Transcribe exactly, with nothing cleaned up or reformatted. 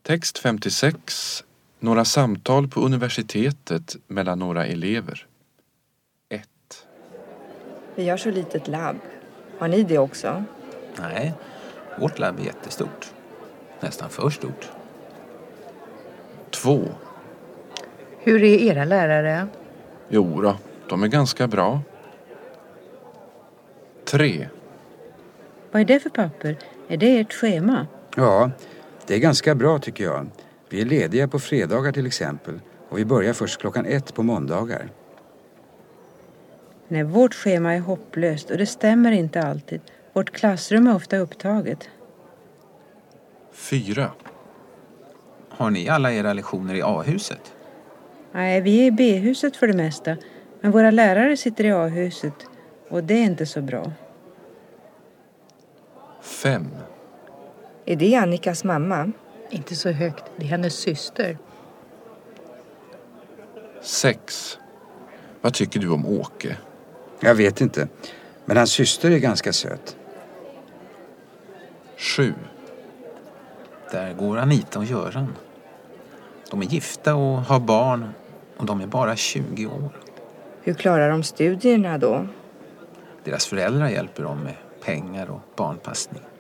Text femtiosex. Några samtal på universitetet mellan några elever. ett. Vi har så litet labb. Har ni det också? Nej, vårt labb är jättestort. Nästan för stort. två. Hur är era lärare? Jo då, de är ganska bra. tre. Vad är det för papper? Är det ert schema? Ja, det är ganska bra tycker jag. Vi är lediga på fredagar till exempel. Och vi börjar först klockan ett på måndagar. Nej, vårt schema är hopplöst och det stämmer inte alltid. Vårt klassrum är ofta upptaget. fyra. Har ni alla era lektioner i A-huset? Nej, vi är i B-huset för det mesta. Men våra lärare sitter i A-huset och det är inte så bra. fem. Är det Annikas mamma? Inte så högt, det är hennes syster. sex. Vad tycker du om Åke? Jag vet inte. Men hans syster är ganska söt. sju. Där går Anita och Göran. De är gifta och har barn och de är bara tjugo år. Hur klarar de studierna då? Deras föräldrar hjälper dem med pengar och barnpassning.